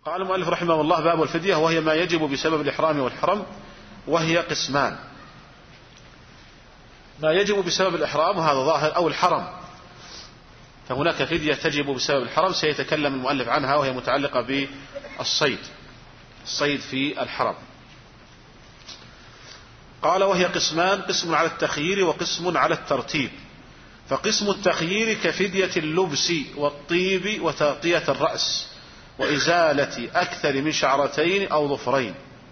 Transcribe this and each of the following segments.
قال المؤلف رحمه الله: باب الفدية، وهي ما يجب بسبب الإحرام والحرم، وهي قسمان: ما يجب بسبب الإحرام وهذا ظاهر، أو الحرم، فهناك فدية تجب بسبب الحرم سيتكلم المؤلف عنها، وهي متعلقة بالصيد، الصيد في الحرم. قال: وهي قسمان: قسم على التخيير وقسم على الترتيب. فقسم التخيير كفدية اللبس والطيب وتغطية الرأس وإزالة أكثر من شعرتين أو ظفرين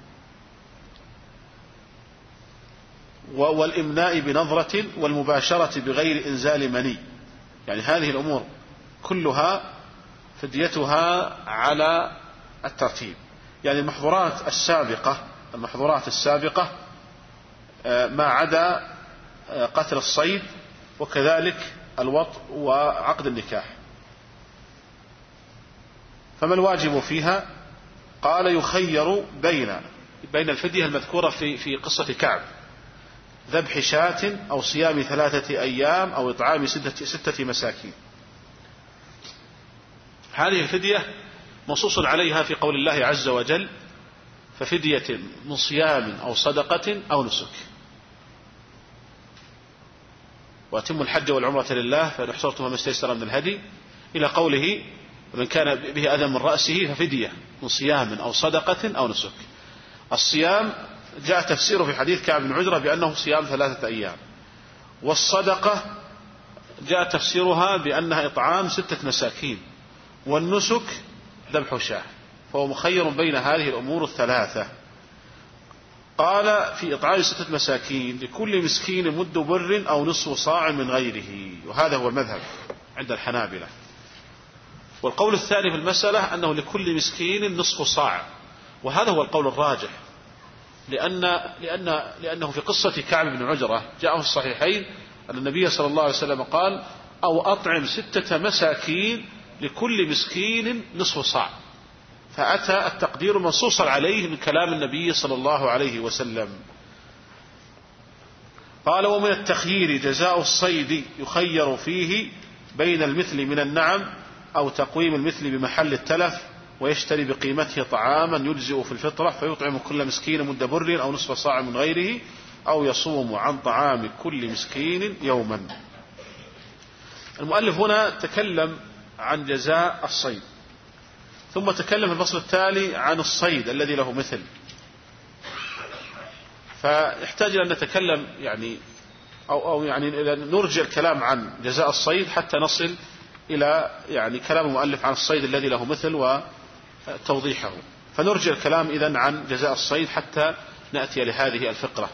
والإمناء بنظرة والمباشرة بغير إنزال مني. يعني هذه الأمور كلها فديتها على الترتيب. يعني المحظورات السابقة ما عدا قتل الصيد، وكذلك الوطء وعقد النكاح. فما الواجب فيها؟ قال: يخير بين الفدية المذكورة في قصة كعب: ذبح شاة أو صيام 3 أيام أو إطعام 6 مساكين. هذه الفدية منصوص عليها في قول الله عز وجل: ففدية من صيام أو صدقة أو نسك. وأتموا الحج والعمرة لله فإن أحصرتم فما استيسر من الهدي، إلى قوله: ومن كان به أذى من رأسه ففدية من صيام أو صدقة أو نسك. الصيام جاء تفسيره في حديث كعب بن عجرة بأنه صيام 3 أيام، والصدقة جاء تفسيرها بأنها إطعام 6 مساكين، والنسك ذبح شاة. فهو مخير بين هذه الأمور الثلاثة. قال: في إطعام 6 مساكين لكل مسكين مد بر أو نصف صاع من غيره، وهذا هو المذهب عند الحنابلة. والقول الثاني في المسألة أنه لكل مسكين نصف صاع، وهذا هو القول الراجح، لأنه في قصة كعب بن عجرة جاء في الصحيحين أن النبي صلى الله عليه وسلم قال: أو أطعم 6 مساكين لكل مسكين نصف صاع، فأتى التقدير منصوصا عليه من كلام النبي صلى الله عليه وسلم. قال: ومن التخيير جزاء الصيد يخير فيه بين المثل من النعم أو تقويم المثل بمحل التلف، ويشتري بقيمته طعاما يجزئ في الفطرة، فيطعم كل مسكين مد بر أو نصف صاع من غيره، أو يصوم عن طعام كل مسكين يوما. المؤلف هنا تكلم عن جزاء الصيد، ثم تكلم في الفصل التالي عن الصيد الذي له مثل. فيحتاج أن نتكلم أو نرجع الكلام عن جزاء الصيد حتى نصل إلى كلام المؤلف عن الصيد الذي له مثل وتوضيحه. فنرجع الكلام إذن عن جزاء الصيد حتى نأتي لهذه الفقرة.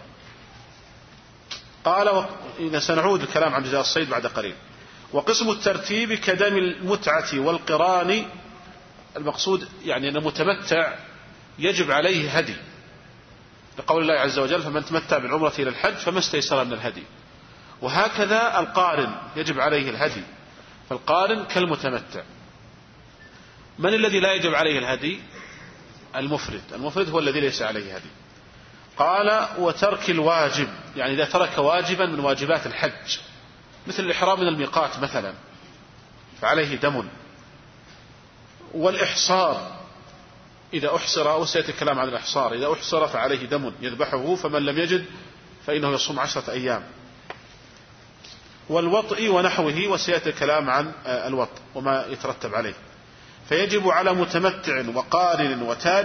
قال: إذا سنعود الكلام عن جزاء الصيد بعد قليل. وقسم الترتيب كدم المتعة والقران. المقصود أن المتمتع يجب عليه هدي، لقول الله عز وجل: فمن تمتع بالعمرة إلى الحج فما استيسر من الهدي. وهكذا القارن يجب عليه الهدي، فالقارن كالمتمتع. من الذي لا يجب عليه الهدي؟ المفرد هو الذي ليس عليه هدي. قال: وترك الواجب، إذا ترك واجبا من واجبات الحج مثل الإحرام من الميقات مثلا فعليه دم. والإحصار إذا أحصر، وسيأتي الكلام عن الإحصار، إذا أحصر فعليه دم يذبحه، فمن لم يجد فإنه يصوم 10 أيام. والوطء ونحوه، وسيأتي الكلام عن الوطء وما يترتب عليه. فيجب على متمتع وقارن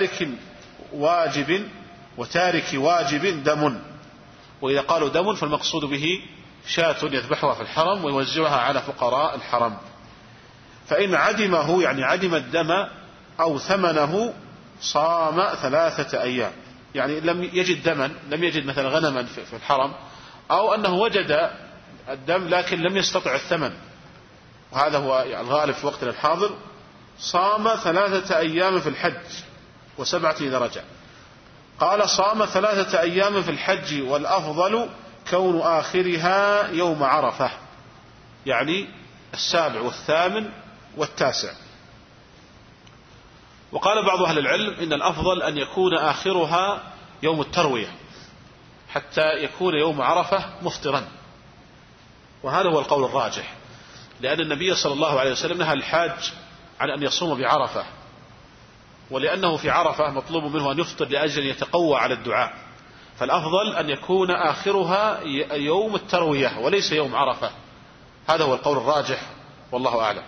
وتارك واجب دم. وإذا قالوا دم فالمقصود به شاة يذبحها في الحرم ويوزعها على فقراء الحرم. فإن عدمه، عدم الدم أو ثمنه، صام 3 أيام. لم يجد دما، لم يجد مثلا غنما في الحرم، أو أنه وجد الدم لكن لم يستطع الثمن، وهذا هو الغالب في وقتنا الحاضر، صام 3 أيام في الحج و7 إذا رجع. قال: صام 3 أيام في الحج، والأفضل كون آخرها يوم عرفة، 7 و8 و9. وقال بعض أهل العلم إن الأفضل أن يكون آخرها يوم التروية حتى يكون يوم عرفة مفطرا، وهذا هو القول الراجح، لأن النبي صلى الله عليه وسلم نهى الحاج عن أن يصوم بعرفة، ولأنه في عرفة مطلوب منه أن يفطر لأجل أن يتقوى على الدعاء، فالأفضل أن يكون آخرها يوم التروية وليس يوم عرفة. هذا هو القول الراجح والله أعلم.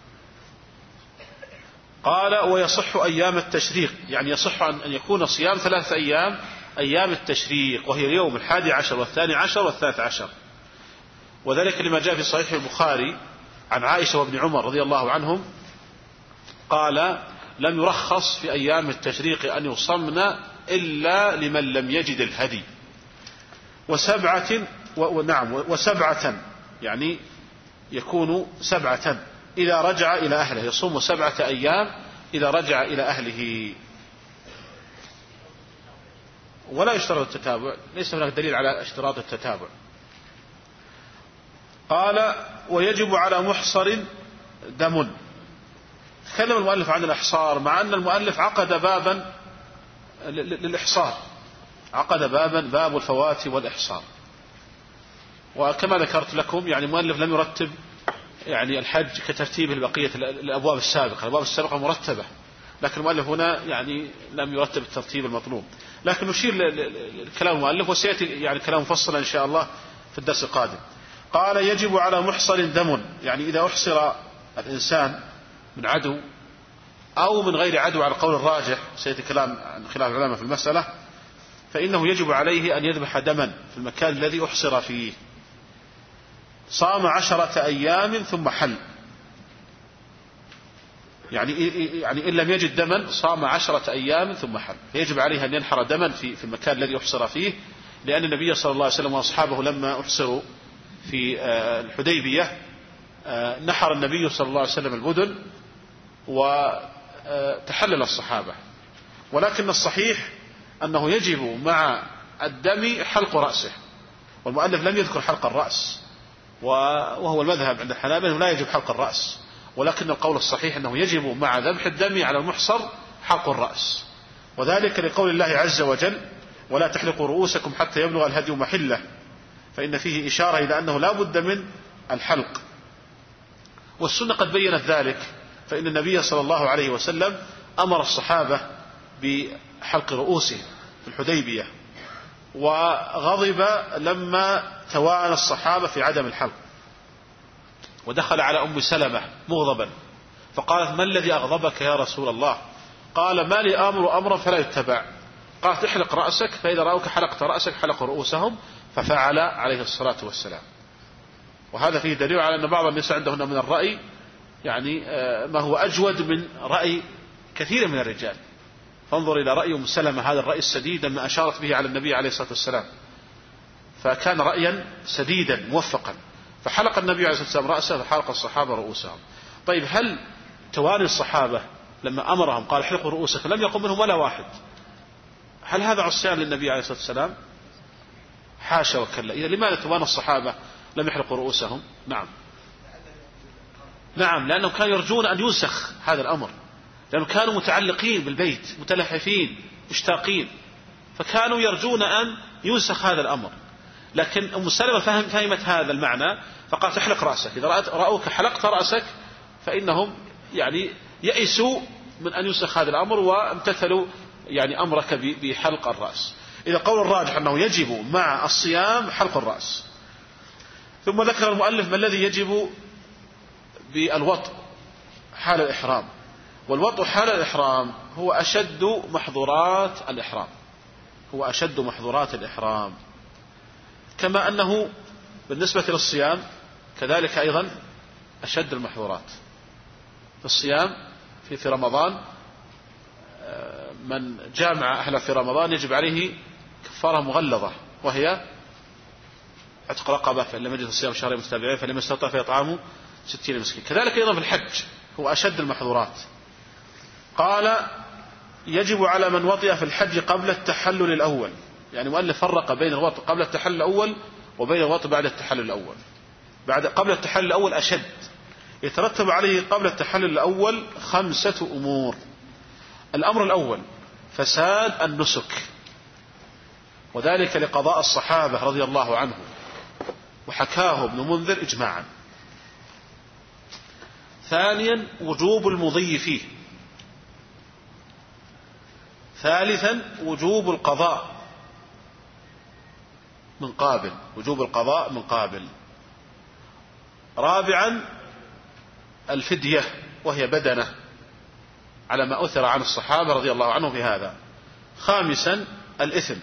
قال ويصح أيام التشريق، يعني يصح أن يكون صيام 3 أيام أيام التشريق، وهي اليوم 11 و12 و13، وذلك لما جاء في صحيح البخاري عن عائشة وابن عمر رضي الله عنهم قال لم يرخص في أيام التشريق أن يصمن إلا لمن لم يجد الهدي، وسبعة يعني يكون 7 إذا رجع إلى أهله، يصوم 7 أيام إذا رجع إلى أهله، ولا يشترط التتابع، ليس هناك دليل على اشتراط التتابع. قال ويجب على محصر دم. تكلم المؤلف عن الإحصار، مع أن المؤلف عقد بابا للإحصار، عقد بابا باب الفوات والإحصار، وكما ذكرت لكم يعني المؤلف لم يرتب يعني الحج كترتيب بقية الأبواب السابقة، الأبواب السابقة مرتبة، لكن المؤلف هنا يعني لم يرتب الترتيب المطلوب، لكن نشير لكلام المؤلف وسيأتي يعني كلام مفصل إن شاء الله في الدرس القادم. قال يجب على محصر دم، يعني إذا أحصر الإنسان من عدو أو من غير عدو على القول الراجح، سيأتي كلام عن خلاف العلماء في المسألة، فإنه يجب عليه أن يذبح دما في المكان الذي أحصر فيه. صام 10 أيام ثم حل، يعني إن لم يجد دما صام 10 أيام ثم حل، فيجب عليه أن ينحر دما في المكان الذي أحصر فيه، لأن النبي صلى الله عليه وسلم وأصحابه لما أحصروا في الحديبية نحر النبي صلى الله عليه وسلم البدن وتحلل الصحابة، ولكن الصحيح أنه يجب مع الدم حلق رأسه، والمؤلف لم يذكر حلق الرأس، وهو المذهب عند الحنابلة أنه لا يجب حلق الرأس، ولكن القول الصحيح أنه يجب مع ذبح الدم على المحصر حلق الرأس، وذلك لقول الله عز وجل ولا تحلقوا رؤوسكم حتى يبلغ الهدي محله، فإن فيه إشارة إلى أنه لا بد من الحلق، والسنة قد بينت ذلك، فإن النبي صلى الله عليه وسلم أمر الصحابة بحلق رؤوسهم في الحديبية، وغضب لما توانى الصحابة في عدم الحلق، ودخل على أم سلمة مغضبا فقالت ما الذي أغضبك يا رسول الله؟ قال ما لي آمر أمرا فلا يتبع، قالت احلق رأسك، فإذا رأوك حلقت رأسك حلقوا رؤوسهم، ففعل عليه الصلاة والسلام. وهذا فيه دليل على أن بعض النساء عندهن من الرأي يعني ما هو أجود من رأي كثير من الرجال، فانظر إلى رأي أم سلمة هذا الرأي السديد لما أشارت به على النبي عليه الصلاة والسلام، فكان رأيا سديدا موفقا، فحلق النبي عليه الصلاة والسلام رأسه فحلق الصحابة رؤوسهم. طيب هل تواني الصحابة لما أمرهم قال احلقوا رؤوسكم لم يقم منهم ولا واحد؟ هل هذا عصيان للنبي عليه الصلاة والسلام؟ حاشا وكلا. إذا لماذا توانى الصحابة لم يحلقوا رؤوسهم؟ نعم لأنهم كانوا يرجون أن ينسخ هذا الأمر، لأنهم كانوا متعلقين بالبيت متلهفين مشتاقين، فكانوا يرجون أن ينسخ هذا الأمر. لكن أم سلمة فهمت هذا المعنى فقالت احلق رأسك، إذا رأوك حلقت رأسك فإنهم يعني يئسوا من أن ينسخ هذا الأمر وامتثلوا يعني أمرك بحلق الرأس. إذا قول الراجح أنه يجب مع الصيام حلق الرأس. ثم ذكر المؤلف ما الذي يجب بالوطء حال الإحرام، والوطء حال الإحرام هو أشد محظورات الإحرام، هو أشد محظورات الإحرام، كما أنه بالنسبة للصيام كذلك أيضا أشد المحظورات. في الصيام في رمضان من جامع أهله في رمضان يجب عليه كفارة مغلظة، وهي عتق رقبة، فإن لم يجد الصيام شهرين متتابعين فلم يستطع فيطعام 60 مسكين. كذلك أيضا في الحج هو أشد المحظورات. قال يجب على من وطئ في الحج قبل التحلل الأول، يعني مؤلف فرق بين الوطئ قبل التحلل الأول وبين الوطئ بعد التحلل الأول. قبل التحلل الأول أشد، يترتب عليه قبل التحلل الأول 5 أمور. الأمر الأول فساد النسك، وذلك لقضاء الصحابة رضي الله عنهم، وحكاه ابن منذر إجماعا. ثانيا وجوب المضي فيه، ثالثا وجوب القضاء من قابل، وجوب القضاء من قابل. رابعا الفدية وهي بدنة على ما أثر عن الصحابة رضي الله عنهم في هذا. خامسا الإثم،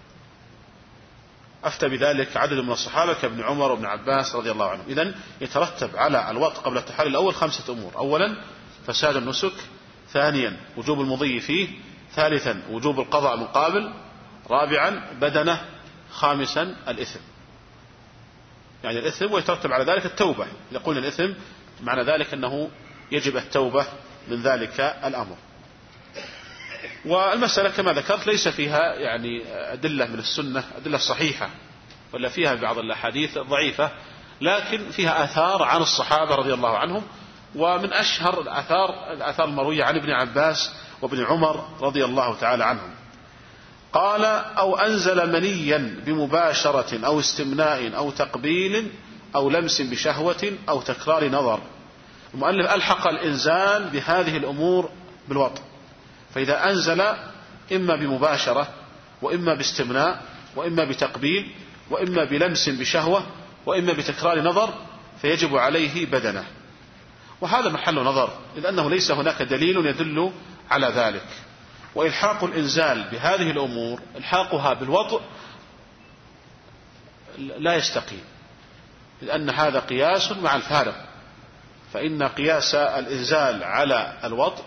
أفتى بذلك عدد من الصحابة كابن عمر وابن عباس رضي الله عنهم. إذن يترتب على الوطء قبل التحلل الأول 5 أمور: أولا فساد النسك، ثانيا وجوب المضي فيه، ثالثا وجوب القضاء من قابل، رابعا بدنة، خامسا الإثم. يعني الإثم ويترتب على ذلك التوبة. إذا قلنا الإثم معنى ذلك أنه يجب التوبة من ذلك الأمر. والمسألة كما ذكرت ليس فيها يعني أدلة من السنة، أدلة صحيحة، ولا فيها بعض الأحاديث ضعيفة، لكن فيها آثار عن الصحابة رضي الله عنهم. ومن أشهر الآثار المروية عن ابن عباس وابن عمر رضي الله تعالى عنهم. قال: أو أنزل منيا بمباشرة أو استمناء أو تقبيل أو لمس بشهوة أو تكرار نظر. المؤلف ألحق الإنزال بهذه الأمور بالوطء، فإذا أنزل إما بمباشرة وإما باستمناء وإما بتقبيل وإما بلمس بشهوة وإما بتكرار نظر فيجب عليه بدنة. وهذا محل نظر، إذ أنه ليس هناك دليل يدل على ذلك. وإلحاق الإنزال بهذه الأمور إلحاقها بالوطء لا يستقيم، لأن هذا قياس مع الفارق، فإن قياس الإنزال على الوطء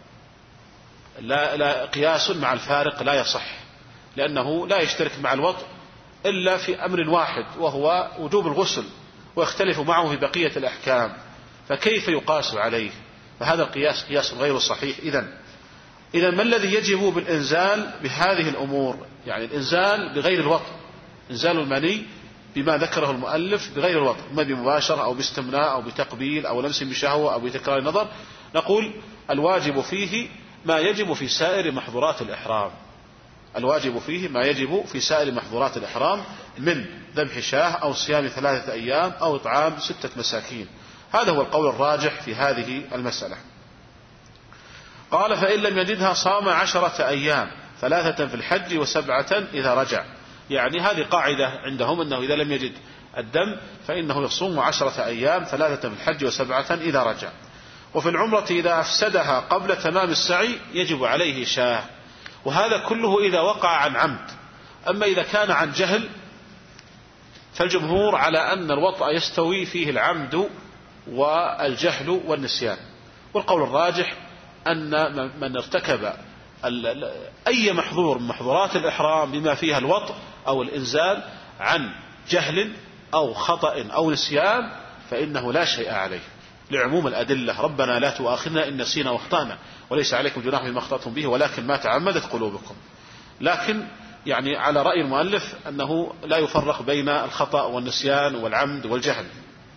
لا قياس مع الفارق لا يصح، لأنه لا يشترك مع الوطء إلا في أمر واحد وهو وجوب الغسل، ويختلف معه في بقية الأحكام، فكيف يقاس عليه؟ فهذا القياس قياس غير صحيح. إذن ما الذي يجب بالإنزال بهذه الأمور؟ يعني الإنزال بغير الوطء، إنزال المني بما ذكره المؤلف بغير الوطء، ما بمباشرة أو باستمناء أو بتقبيل أو لمس بشهوة أو بتكرار نظر، نقول الواجب فيه ما يجب في سائر محظورات الإحرام. الواجب فيه ما يجب في سائر محظورات الإحرام من ذبح شاة أو صيام 3 أيام أو إطعام 6 مساكين. هذا هو القول الراجح في هذه المسألة. قال: فإن لم يجدها صام 10 أيام، 3 في الحج و7 إذا رجع. يعني هذه قاعدة عندهم أنه إذا لم يجد الدم فإنه يصوم 10 أيام، 3 في الحج و7 إذا رجع. وفي العمرة إذا أفسدها قبل تمام السعي يجب عليه شاة، وهذا كله إذا وقع عن عمد. أما إذا كان عن جهل فالجمهور على أن الوطأ يستوي فيه العمد والجهل والنسيان. والقول الراجح أن من ارتكب أي محظور من محظورات الإحرام بما فيها الوطء أو الإنزال عن جهل أو خطأ أو نسيان فإنه لا شيء عليه، لعموم الأدلة: ربنا لا تؤاخذنا إن نسينا واخطأنا وليس عليكم جناح مما أخطأتم به ولكن ما تعمدت قلوبكم. لكن يعني على رأي المؤلف أنه لا يفرق بين الخطأ والنسيان والعمد والجهل.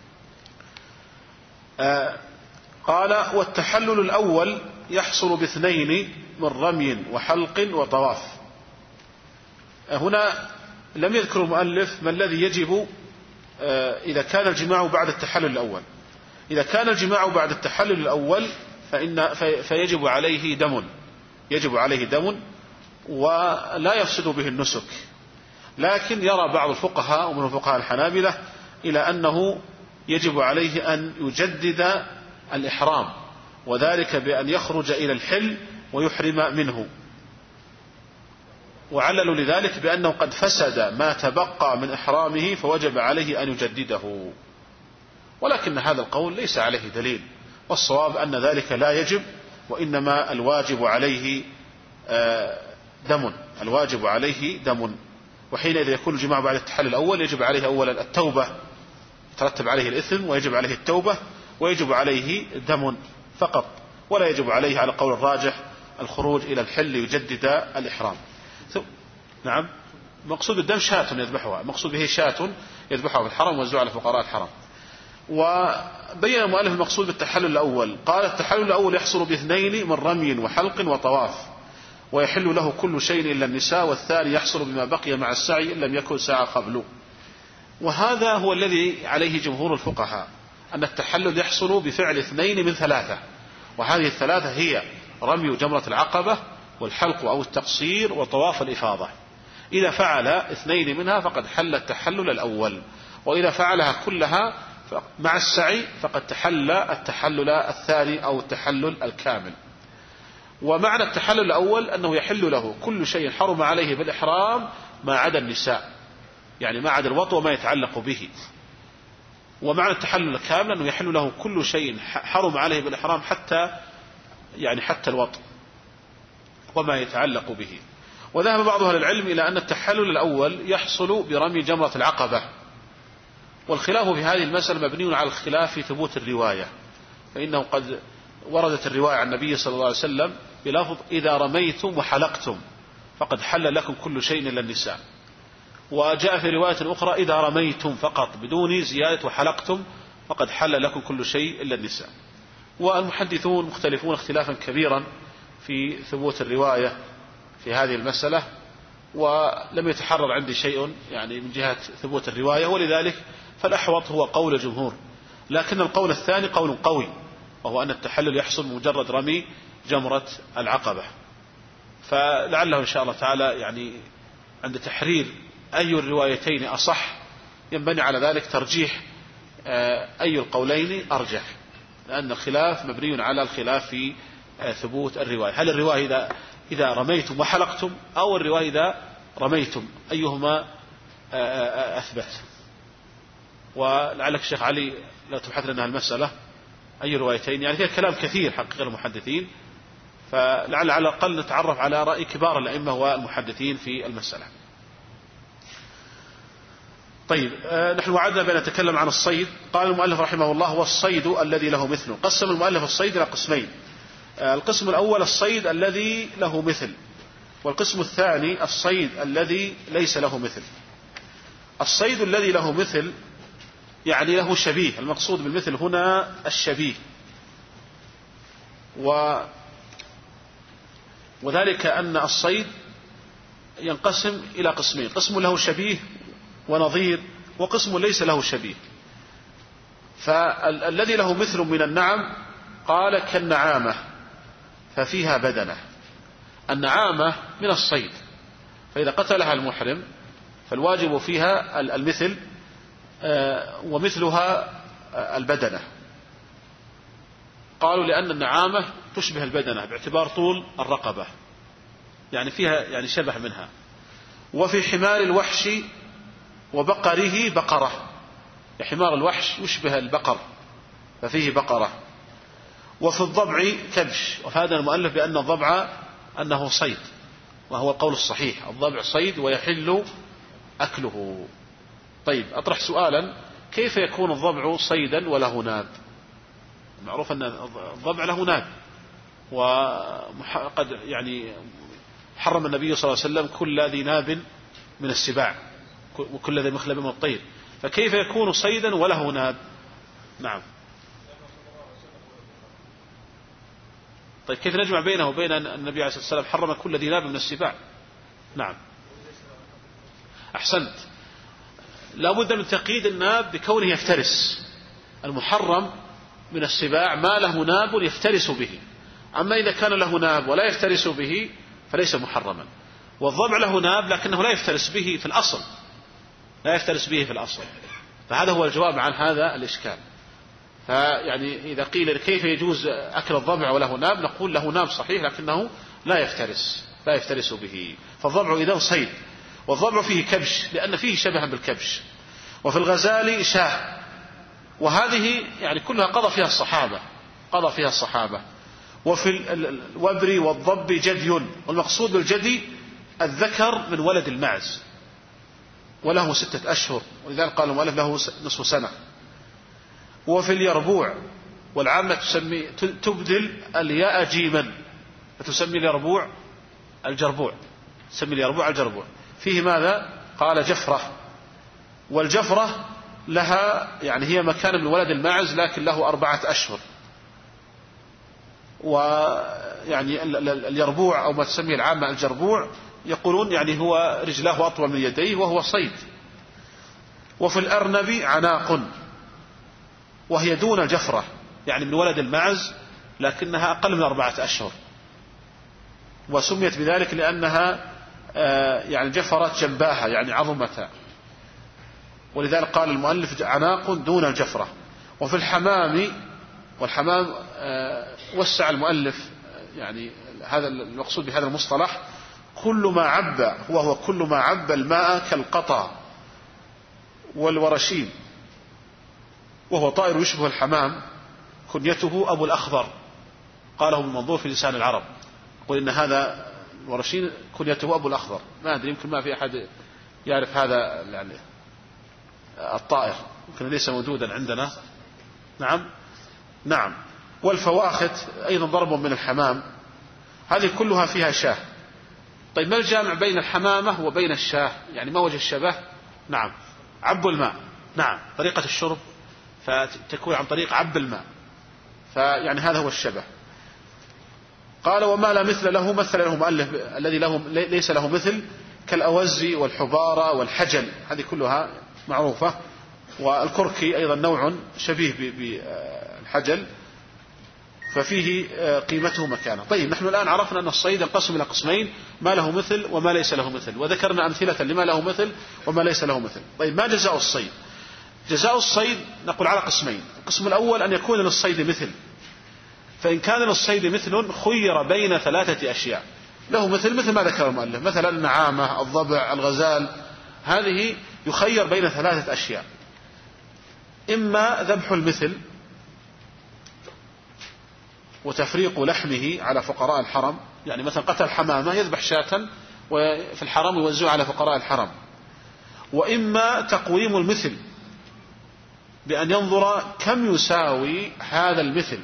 قال: والتحلل الأول يحصل ب2 من رمي وحلق وطواف. هنا لم يذكر المؤلف ما الذي يجب إذا كان الجماع بعد التحلل الأول. إذا كان الجماع بعد التحلل الأول فيجب عليه دم، يجب عليه دم ولا يفسد به النسك. لكن يرى بعض الفقهاء ومن فقهاء الحنابلة إلى أنه يجب عليه أن يجدد الإحرام، وذلك بأن يخرج إلى الحل ويحرم منه، وعللوا لذلك بأنه قد فسد ما تبقى من إحرامه فوجب عليه أن يجدده. ولكن هذا القول ليس عليه دليل، والصواب أن ذلك لا يجب، وإنما الواجب عليه دم، الواجب عليه دم. وحينئذ يكون الجماع بعد التحلل الأول يجب عليه أولا التوبة، يترتب عليه الإثم ويجب عليه التوبة، ويجب عليه دم فقط، ولا يجب عليه على قول الراجح الخروج إلى الحل يجدد الإحرام. نعم، مقصود الدم شاة يذبحها، مقصود به شاة يذبحها في الحرم ويوزعها على فقراء الحرم. وبين المؤلف المقصود بالتحلل الأول، قال: التحلل الأول يحصل ب2 من رمي وحلق وطواف، ويحل له كل شيء إلا النساء، والثاني يحصل بما بقي مع السعي إن لم يكن ساعة قبله. وهذا هو الذي عليه جمهور الفقهاء، أن التحلل يحصل بفعل 2 من 3، وهذه ال3 هي رمي جمرة العقبة والحلق أو التقصير وطواف الإفاضة. إذا فعل اثنين منها فقد حل التحلل الأول، وإذا فعلها كلها مع السعي فقد تحل التحلل الثاني أو التحلل الكامل. ومعنى التحلل الأول أنه يحل له كل شيء حرم عليه بالإحرام ما عدا النساء، يعني ما عدا الوطء وما يتعلق به. ومعنى التحلل الكامل أنه يحل له كل شيء حرم عليه بالإحرام حتى الوطء وما يتعلق به. وذهب بعض أهل العلم إلى أن التحلل الأول يحصل برمي جمرة العقبة، والخلاف في هذه المسألة مبني على الخلاف في ثبوت الرواية، فإنه قد وردت الرواية عن النبي صلى الله عليه وسلم بلفظ إذا رميتم وحلقتم فقد حل لكم كل شيء إلا النساء، وجاء في رواية أخرى إذا رميتم فقط بدون زيادة وحلقتم فقد حل لكم كل شيء إلا النساء. والمحدثون مختلفون اختلافا كبيرا في ثبوت الرواية في هذه المسألة، ولم يتحرر عندي شيء يعني من جهة ثبوت الرواية، ولذلك فالأحوط هو قول الجمهور. لكن القول الثاني قول قوي، وهو أن التحلل يحصل مجرد رمي جمرة العقبة. فلعله إن شاء الله تعالى يعني عند تحرير أي الروايتين أصح ينبني على ذلك ترجيح أي القولين أرجح، لأن الخلاف مبني على الخلاف في ثبوت الرواية. هل الرواية إذا رميتم وحلقتم، أو الرواية إذا رميتم، أيهما أثبت؟ ولعلك الشيخ علي لا تبحث لنا المسألة أي روايتين، يعني فيها كلام كثير حقيقة المحدثين، فلعل على الأقل نتعرف على رأي كبار الأئمة والمحدثين في المسألة. طيب، نحن وعدنا بأن نتكلم عن الصيد. قال المؤلف رحمه الله: والصيد الذي له مثل. قسم المؤلف الصيد إلى قسمين: القسم الأول الصيد الذي له مثل، والقسم الثاني الصيد الذي ليس له مثل. الصيد الذي له مثل يعني له شبيه، المقصود بالمثل هنا الشبيه، وذلك أن الصيد ينقسم إلى قسمين: قسم له شبيه ونظير، وقسم ليس له شبيه. فالذي له مثل من النعم قال كالنعامة ففيها بدنة. النعامة من الصيد، فإذا قتلها المحرم فالواجب فيها المثل، ومثلها البدنة. قالوا لأن النعامة تشبه البدنة باعتبار طول الرقبة، يعني فيها يعني شبه منها. وفي حمار الوحش وبقره بقرة، حمار الوحش يشبه البقر ففيه بقرة. وفي الضبع كبش، وفاد المؤلف بأن الضبع أنه صيد، وهو القول الصحيح، الضبع صيد ويحل أكله. طيب، أطرح سؤالا: كيف يكون الضبع صيدا وله ناب؟ معروف أن الضبع له ناب، وقد يعني حرم النبي صلى الله عليه وسلم كل ذي ناب من السباع وكل ذي مخلب من الطير، فكيف يكون صيدا وله ناب؟ نعم. طيب، كيف نجمع بينه وبين النبي عليه الصلاة والسلام حرم كل ذي ناب من السباع؟ نعم، أحسنت. لا بد من تقييد الناب بكونه يفترس. المحرم من السباع ما له ناب يفترس به، أما إذا كان له ناب ولا يفترس به فليس محرما. والضبع له ناب لكنه لا يفترس به في الأصل، لا يفترس به في الأصل. فهذا هو الجواب عن هذا الإشكال. فيعني إذا قيل كيف يجوز أكل الضبع وله ناب، نقول له ناب صحيح لكنه لا يفترس به. فالضبع إذن صيد، والضبع فيه كبش لأن فيه شبها بالكبش. وفي الغزال شاه، وهذه يعني كلها قضى فيها الصحابة. وفي الوبر والضب جدي، والمقصود بالجدي الذكر من ولد المعز، وله 6 أشهر، ولذلك قال المؤلف له نصف سنة. وفي اليربوع، والعامة تبدل الياء جيما فتسمي اليربوع الجربوع، تسمي اليربوع الجربوع. فيه ماذا؟ قال جفرة، والجفرة لها يعني هي مكان من ولد الماعز لكن له 4 أشهر. ويعني اليربوع أو ما تسميه العامة الجربوع يقولون يعني هو رجلاه أطول من يديه وهو صيد. وفي الأرنب عناق، وهي دون الجفرة، يعني من ولد الماعز لكنها أقل من 4 أشهر. وسميت بذلك لأنها يعني جفرت جنباها يعني عظمتا، ولذلك قال المؤلف عناق دون الجفرة. وفي الحمام، والحمام وسع المؤلف يعني هذا المقصود بهذا المصطلح كل ما عب، وهو كل ما عب الماء كالقطا والورشين، وهو طائر يشبه الحمام، كنيته أبو الأخضر، قاله المنظور في لسان العرب، يقول إن هذا الورشين كنيته أبو الأخضر. ما أدري، يمكن ما في أحد يعرف هذا يعني الطائر، يمكن ليس موجودا عندنا. نعم. والفواخت أيضا ضرب من الحمام، هذه كلها فيها شاه. طيب ما الجامع بين الحمامة وبين الشاه؟ يعني ما وجه الشبه؟ نعم، عب الماء. نعم، طريقة الشرب فتكون عن طريق عب الماء، فيعني هذا هو الشبه. قال وما لا مثل له، مثل له مؤلف الذي ليس له مثل، كالأوز والحبارة والحجل، هذه كلها معروفة. والكركي أيضا نوع شبيه بالحجل، ففيه قيمته مكانه. طيب نحن الآن عرفنا أن الصيد ينقسم إلى قسمين، ما له مثل وما ليس له مثل، وذكرنا أمثلة لما له مثل وما ليس له مثل. طيب ما جزاء الصيد؟ جزاء الصيد نقول على قسمين. القسم الأول أن يكون للصيد مثل، فإن كان للصيد مثل خير بين ثلاثة أشياء. له مثل ما ذكر المؤلف، مثلا النعامة، الضبع، الغزال، هذه يخير بين ثلاثة أشياء: إما ذبح المثل وتفريق لحمه على فقراء الحرم، يعني مثلا قتل حمامة يذبح شاة وفي الحرم يوزعها على فقراء الحرم. وإما تقويم المثل بأن ينظر كم يساوي هذا المثل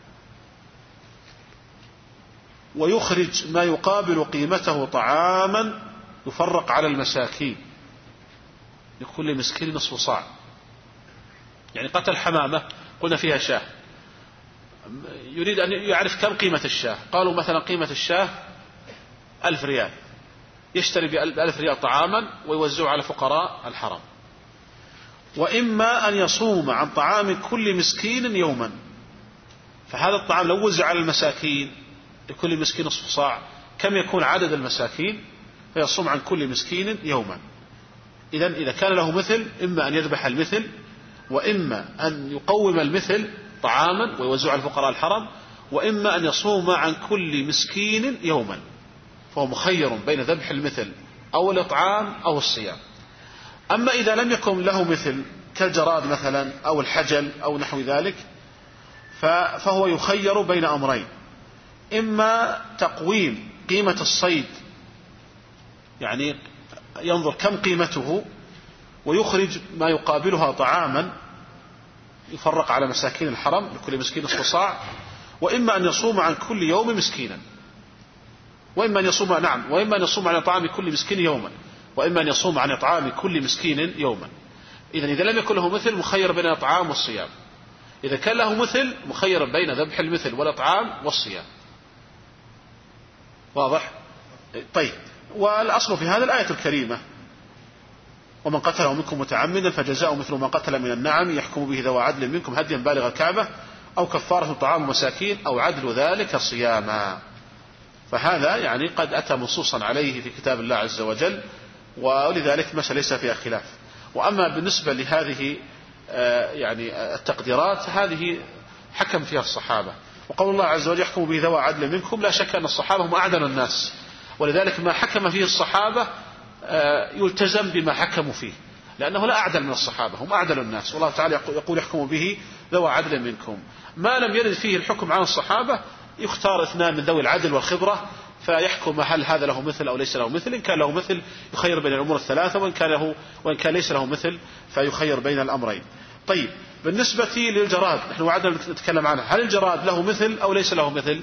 ويخرج ما يقابل قيمته طعاما يفرق على المساكين، لكل مسكين نصف صاع. يعني قتل حمامة قلنا فيها شاه، يريد أن يعرف كم قيمة الشاه، قالوا مثلا قيمة الشاه 1000 ريال، يشتري ب1000 ريال طعاما ويوزعه على فقراء الحرم. وإما أن يصوم عن طعام كل مسكين يوما، فهذا الطعام لو وزع على المساكين لكل مسكين نصف صاع، كم يكون عدد المساكين؟ فيصوم عن كل مسكين يوما. إذا كان له مثل، إما أن يذبح المثل، وإما أن يقوم المثل طعاما ويوزع على فقراء الحرم، وإما أن يصوم عن كل مسكين يوما، فهو مخير بين ذبح المثل أو الإطعام أو الصيام. أما إذا لم يكن له مثل كالجراد مثلا أو الحجل أو نحو ذلك، فهو يخير بين أمرين: إما تقويم قيمة الصيد، يعني ينظر كم قيمته ويخرج ما يقابلها طعاما يفرق على مساكين الحرم لكل مسكين نصف صاع، وإما أن يصوم عن كل يوم مسكينا، وإما أن يصوم عن إطعام كل مسكين يوما، وإما أن يصوم عن إطعام كل مسكين يوما. إذا لم يكن له مثل مخير بين الإطعام والصيام، إذا كان له مثل مخير بين ذبح المثل والإطعام والصيام. واضح؟ طيب، والأصل في هذا الآية الكريمة: ومن قتله منكم متعمدا فجزاؤه مثل ما قتل من النعم يحكم به ذوى عدل منكم هديا بالغ الكعبة أو كفارة طعام مساكين أو عدل ذلك صياما. فهذا يعني قد أتى منصوصا عليه في كتاب الله عز وجل، ولذلك مسألة ليس فيها خلاف. وأما بالنسبة لهذه يعني التقديرات، هذه حكم فيها الصحابة، وقول الله عز وجل يحكم به ذوى عدل منكم، لا شك أن الصحابة هم أعدل الناس، ولذلك ما حكم فيه الصحابة يلتزم بما حكموا فيه، لأنه لا أعدل من الصحابة، هم أعدل الناس، والله تعالى يقول يحكم به ذوى عدل منكم. ما لم يرد فيه الحكم عن الصحابة يختار اثنان من ذوي العدل والخبرة فيحكم هل هذا له مثل أو ليس له مثل. إن كان له مثل يخير بين الأمور الثلاثة، وإن كان ليس له مثل فيخير بين الأمرين. طيب، بالنسبة للجراد نحن وعدنا نتكلم عنه، هل الجراد له مثل أو ليس له مثل؟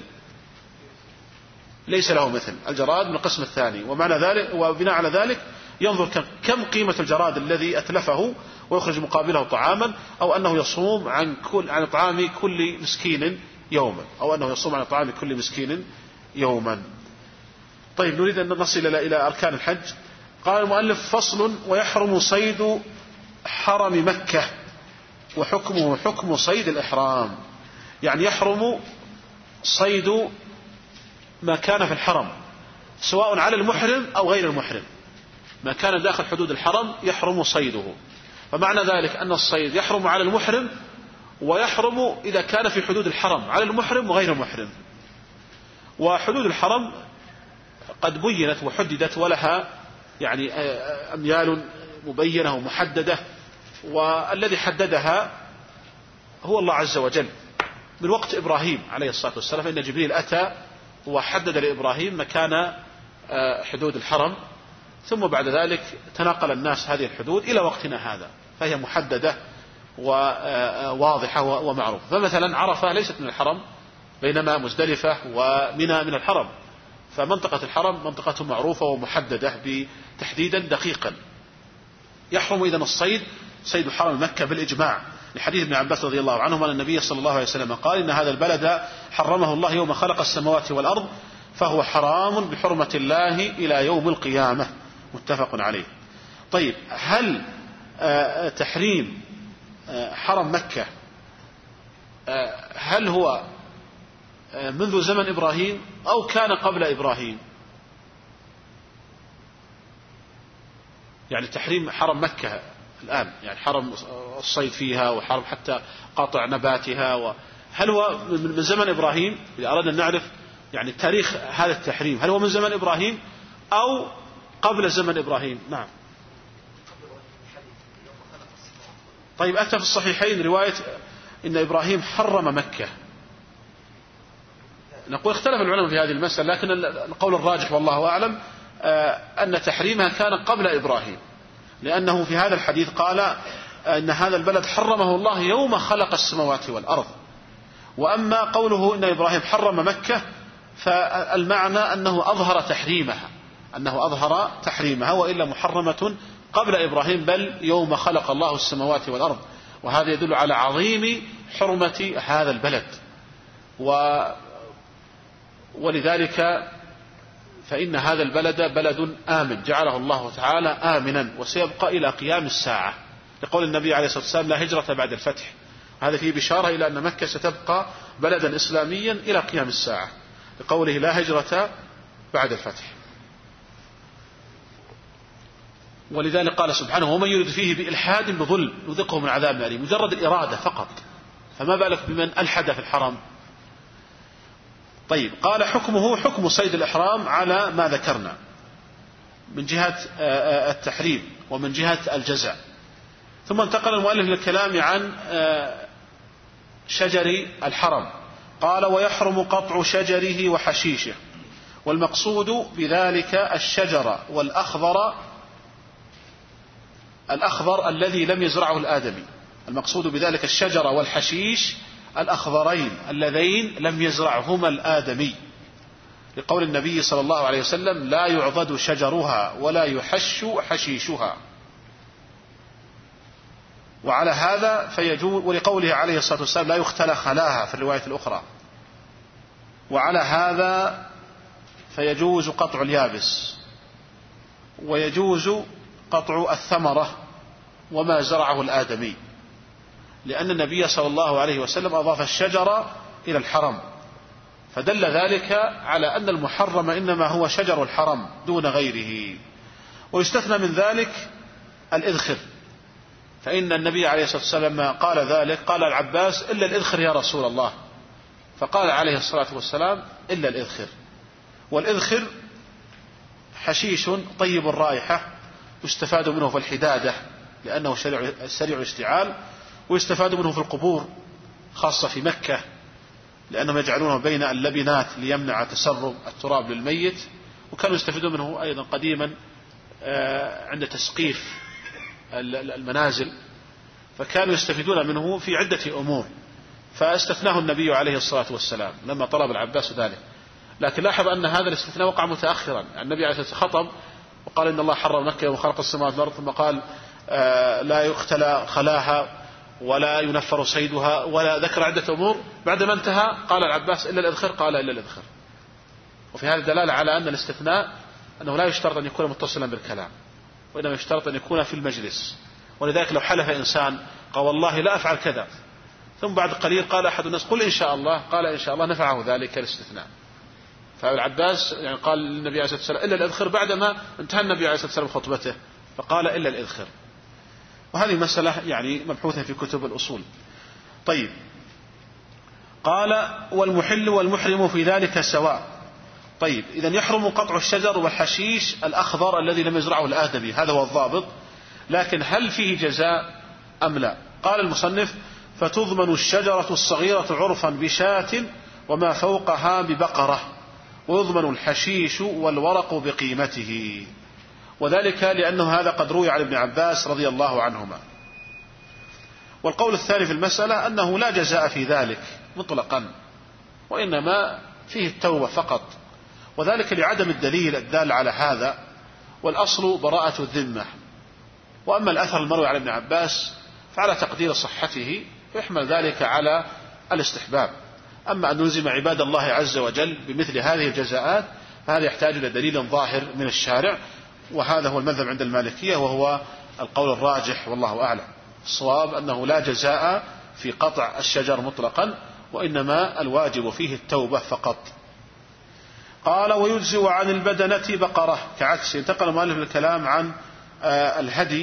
ليس له مثل، الجراد من القسم الثاني، ومعنى ذلك وبناء على ذلك ينظر كم قيمة الجراد الذي أتلفه ويخرج مقابله طعاما، أو أنه يصوم عن طعام كل مسكين يوما، أو أنه يصوم عن طعام كل مسكين يوما. طيب، نريد أن نصل إلى أركان الحج. قال المؤلف: فصل: ويحرم صيد حرم مكة وحكمه حكم صيد الإحرام. يعني يحرم صيد ما كان في الحرم سواء على المحرم أو غير المحرم، ما كان داخل حدود الحرم يحرم صيده. فمعنى ذلك أن الصيد يحرم على المحرم ويحرم إذا كان في حدود الحرم على المحرم وغير المحرم. وحدود الحرم قد بينت وحددت ولها يعني أميال مبينة ومحددة، والذي حددها هو الله عز وجل من وقت إبراهيم عليه الصلاة والسلام، فإن جبريل أتى وحدد لإبراهيم مكان حدود الحرم، ثم بعد ذلك تناقل الناس هذه الحدود إلى وقتنا هذا، فهي محددة وواضحة ومعروفة. فمثلا عرفة ليست من الحرم، بينما مزدلفة ومنى من الحرم، فمنطقة الحرم منطقة معروفة ومحددة بتحديدا دقيقا. يحرم إذن الصيد، صيد حرم مكة بالإجماع، لحديث ابن عباس رضي الله عنهما أن النبي صلى الله عليه وسلم قال إن هذا البلد حرمه الله يوم خلق السماوات والأرض فهو حرام بحرمة الله إلى يوم القيامة، متفق عليه. طيب، هل تحريم حرم مكة هل هو منذ زمن إبراهيم أو كان قبل إبراهيم؟ يعني تحريم حرم مكة الآن، يعني حرم الصيد فيها وحرم حتى قطع نباتها، هل هو من زمن إبراهيم؟ إذا أردنا أن نعرف يعني تاريخ هذا التحريم، هل هو من زمن إبراهيم أو قبل زمن إبراهيم؟ نعم. طيب، أتى في الصحيحين رواية إن إبراهيم حرم مكة. نقول اختلف العلماء في هذه المسألة، لكن القول الراجح والله أعلم أن تحريمها كان قبل إبراهيم، لأنه في هذا الحديث قال أن هذا البلد حرمه الله يوم خلق السماوات والأرض. وأما قوله إن إبراهيم حرم مكة فالمعنى أنه أظهر تحريمها، وإلا محرمة قبل إبراهيم، بل يوم خلق الله السماوات والأرض. وهذا يدل على عظيم حرمة هذا البلد، ولذلك فإن هذا البلد بلد آمن، جعله الله تعالى آمنا وسيبقى إلى قيام الساعة، لقول النبي عليه الصلاة والسلام لا هجرة بعد الفتح. هذا فيه بشارة إلى أن مكة ستبقى بلدا إسلاميا إلى قيام الساعة، لقوله لا هجرة بعد الفتح. ولذلك قال سبحانه ومن يرد فيه بإلحاد بظلم يذقه من عذاب أليم، مجرد الإرادة فقط، فما بالك بمن ألحد في الحرم. طيب، قال حكمه حكم صيد الإحرام على ما ذكرنا من جهة التحريم ومن جهة الجزاء. ثم انتقل المؤلف للكلام عن شجر الحرم، قال ويحرم قطع شجره وحشيشه، والمقصود بذلك الشجر الأخضر الذي لم يزرعه الآدمي، المقصود بذلك الشجر والحشيش الأخضرين اللذين لم يزرعهما الآدمي، لقول النبي صلى الله عليه وسلم لا يعضد شجرها ولا يحش حشيشها. وعلى هذا فيجوز، ولقوله عليه الصلاة والسلام لا يختلى خلاها في الرواية الأخرى. وعلى هذا فيجوز قطع اليابس، ويجوز قطع الثمرة وما زرعه الآدمي، لأن النبي صلى الله عليه وسلم أضاف الشجر إلى الحرم، فدل ذلك على أن المحرم إنما هو شجر الحرم دون غيره. ويستثنى من ذلك الإذخر، فإن النبي عليه الصلاة والسلام قال ذلك قال العباس إلا الإذخر يا رسول الله، فقال عليه الصلاة والسلام إلا الإذخر. والإذخر حشيش طيب الرائحة، يستفاد منه في الحدادة لأنه سريع الاستعال، ويستفاد منه في القبور خاصة في مكة، لأنهم يجعلونه بين اللبنات ليمنع تسرب التراب للميت. وكانوا يستفيدون منه أيضا قديما عند تسقيف المنازل، فكانوا يستفيدون منه في عدة أمور، فاستثناه النبي عليه الصلاة والسلام لما طلب العباس ذلك. لكن لاحظ أن هذا الاستثناء وقع متأخرا، النبي عليه الصلاة والسلام خطب وقال إن الله حرم مكة يوم خلق السماوات والأرض، ثم قال لا يختلى خلاها ولا ينفر صيدها، ولا ذكر عدة أمور. بعدما انتهى قال العباس إلا الإذخر، قال إلا الإذخر. وفي هذا دلالة على أن الاستثناء أنه لا يشترط أن يكون متصلا بالكلام، وإنما يشترط أن يكون في المجلس. ولذلك لو حلف إنسان قال والله لا أفعل كذا، ثم بعد قليل قال أحد الناس قل إن شاء الله، قال إن شاء الله، نفعه ذلك الاستثناء. فالعباس يعني قال للنبي عليه الصلاة والسلام إلا الإذخر بعدما انتهى النبي عليه الصلاة والسلام خطبته فقال إلا الإذخر. وهذه مسألة يعني مبحوثة في كتب الأصول. طيب، قال والمحل والمحرم في ذلك سواء. طيب، إذا يحرم قطع الشجر والحشيش الأخضر الذي لم يزرعه الآدمي، هذا هو الضابط. لكن هل فيه جزاء أم لا؟ قال المصنف فتضمن الشجرة الصغيرة عرفا بشاة وما فوقها ببقرة، ويضمن الحشيش والورق بقيمته، وذلك لأنه هذا قد روي عن ابن عباس رضي الله عنهما. والقول الثاني في المسألة أنه لا جزاء في ذلك مطلقا، وإنما فيه التوبة فقط، وذلك لعدم الدليل الدال على هذا، والأصل براءة الذمة. وأما الأثر المروي عن ابن عباس فعلى تقدير صحته يحمل ذلك على الاستحباب. أما أن نلزم عباد الله عز وجل بمثل هذه الجزاءات فهذا يحتاج إلى دليل ظاهر من الشارع، وهذا هو المذهب عند المالكية، وهو القول الراجح والله أعلم. الصواب أنه لا جزاء في قطع الشجر مطلقا، وإنما الواجب فيه التوبة فقط. قال ويجزئ عن البدنة بقرة كعكس. انتقل المؤلف الكلام عن الهدي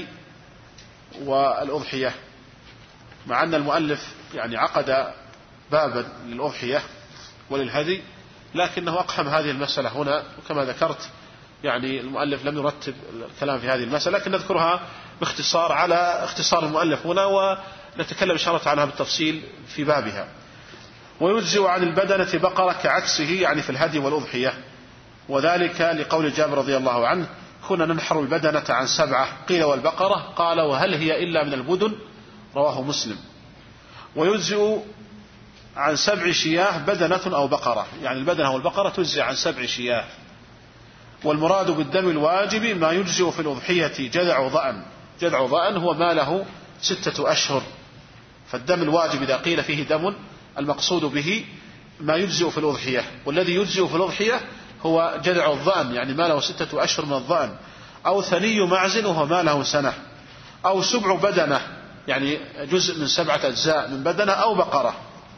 والأضحية، مع أن المؤلف يعني عقد بابا للأضحية وللهدي، لكنه أقحم هذه المسألة هنا. وكما ذكرت يعني المؤلف لم يرتب الكلام في هذه المسألة، لكن نذكرها باختصار على اختصار المؤلف هنا، ونتكلم إن شاء الله عنها بالتفصيل في بابها. ويجزئ عن البدنة بقرة كعكسه يعني في الهدي والأضحية، وذلك لقول جابر رضي الله عنه كنا ننحر البدنة عن 7، قيل والبقرة؟ قال وهل هي إلا من البدن؟ رواه مسلم. ويجزئ عن 7 شياه بدنة أو بقرة، يعني البدنة والبقرة تجزئ عن 7 شياه. والمراد بالدم الواجب ما يجزئ في الأضحية جذع ضأن. جذع ضأن هو ما له 6 أشهر، فالدم الواجب إذا قيل فيه دم المقصود به ما يجزئ في الأضحية، والذي يجزئ في الأضحية هو جذع الضأن يعني ما له 6 أشهر من الضأن، أو ثني معز وهو ما له سنة، أو 7 بدنة يعني جزء من 7 أجزاء من بدنة، أو بقرة.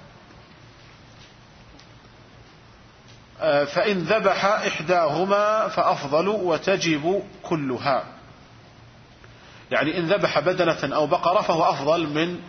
فإن ذبح إحداهما فأفضل وتجب كلها، يعني إن ذبح بدنة أو بقرة فهو أفضل من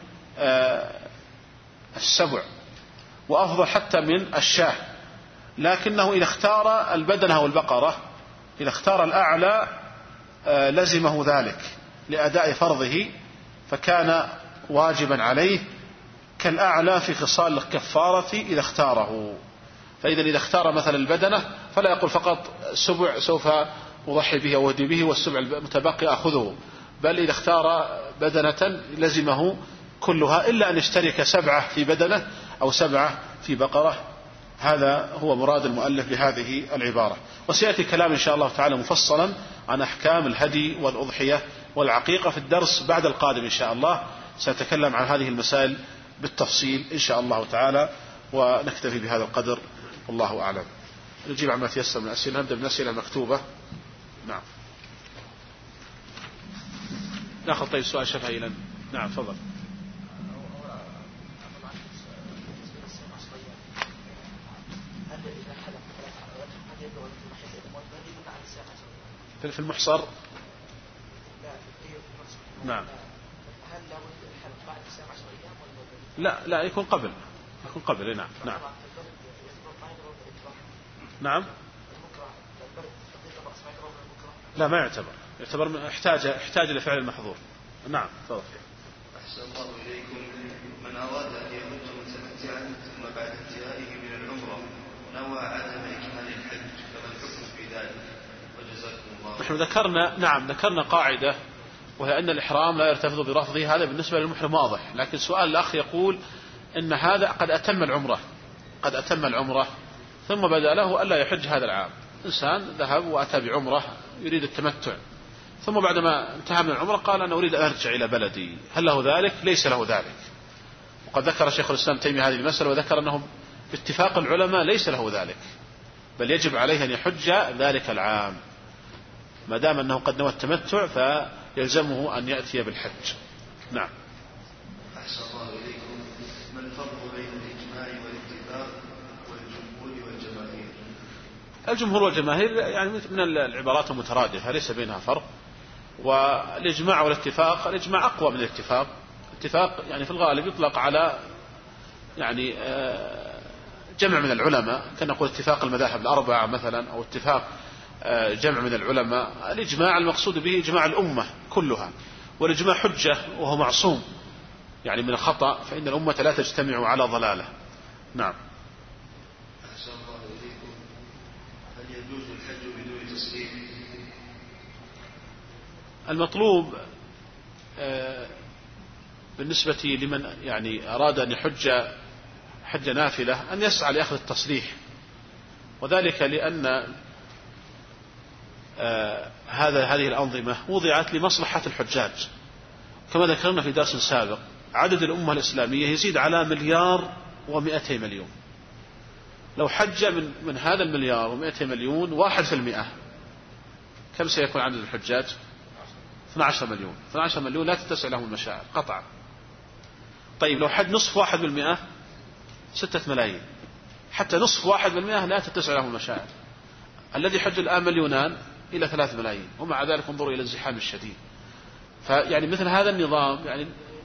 7 وأفضل حتى من الشاه، لكنه إذا اختار البدنة أو البقرة إذا اختار الأعلى لزمه ذلك لأداء فرضه، فكان واجبا عليه كالأعلى في خصال الكفارة إذا اختاره. فإذا إذا اختار مثلا البدنة فلا يقول فقط 7 سوف أضحي به أو أهدي به والسبع المتبقي أخذه، بل إذا اختار بدنة لزمه كلها إلا أن يشترك 7 في بدنة أو 7 في بقرة. هذا هو مراد المؤلف بهذه العبارة. وسيأتي كلام إن شاء الله تعالى مفصلا عن أحكام الهدي والأضحية والعقيقة في الدرس بعد القادم إن شاء الله. سنتكلم عن هذه المسائل بالتفصيل إن شاء الله تعالى، ونكتفي بهذا القدر والله أعلم. نجيب عما تيسر من الأسئلة. نبدأ بالأسئلة المكتوبة. نعم، ناخذ طيب سؤال شفهي لنا. نعم تفضل. في المحصر. نعم. هل لابد الحلق بعد 19 أيام لا لا يكون قبل، يكون قبل. نعم نعم نعم. لا ما يعتبر يحتاج لفعل المحظور. نعم تفضل. أحسن الله إليكم. من أراد أن يمت متمتعا ثم بعد انتهائه من العمرة نوى عدم إكمال الحج فما الحكم في ذلك؟ وجزاكم الله. نحن ذكرنا قاعدة، وهي أن الإحرام لا يرتفض برفضه. هذا بالنسبة للمحرم واضح، لكن سؤال الأخ يقول إن هذا قد أتم العمرة ثم بدأ له ألا يحج هذا العام. إنسان ذهب وأتى بعمرة يريد التمتع، ثم بعدما انتهى من العمرة قال أنا أريد أن أرجع إلى بلدي، هل له ذلك؟ ليس له ذلك. وقد ذكر شيخ الإسلام تيمية هذه المسألة، وذكر أنه باتفاق العلماء ليس له ذلك، بل يجب عليه أن يحج ذلك العام ما دام أنه قد نوى التمتع، فيلزمه أن يأتي بالحج. نعم. أحسن الله إليكم. ما الفرق بين الإجماع والاتفاق والجمهور والجماهير؟ الجمهور والجماهير يعني من العبارات المترادفة ليس بينها فرق. والإجماع والاتفاق، الإجماع أقوى من الاتفاق. الاتفاق يعني في الغالب يطلق على يعني جمع من العلماء، كان نقول اتفاق المذاهب الأربعة مثلا، أو اتفاق جمع من العلماء. الإجماع المقصود به إجماع الأمة كلها، والإجماع حجة وهو معصوم يعني من الخطأ، فإن الأمة لا تجتمع على ضلالة. نعم. أحسن الله إليكم. هل يجوز الحج بدون تصريح؟ المطلوب بالنسبة لمن يعني أراد أن يحج حج نافلة أن يسعى لأخذ التصريح، وذلك لأن هذه الأنظمة وضعت لمصلحة الحجاج. كما ذكرنا في درس سابق، عدد الأمة الإسلامية يزيد على 1,200,000,000. لو حج من هذا 1,200,000,000 1%، كم سيكون عدد الحجاج؟ 12 مليون. 12 مليون لا تتسع لهم المشاعر قطعا. طيب لو حج نصف 1%، 6 ملايين. حتى نصف 1% لا تتسع لهم المشاعر. الذي حج الآن 2,000,000 إلى 3 ملايين، ومع ذلك انظروا إلى الزحام الشديد. فيعني مثل هذا النظام يعني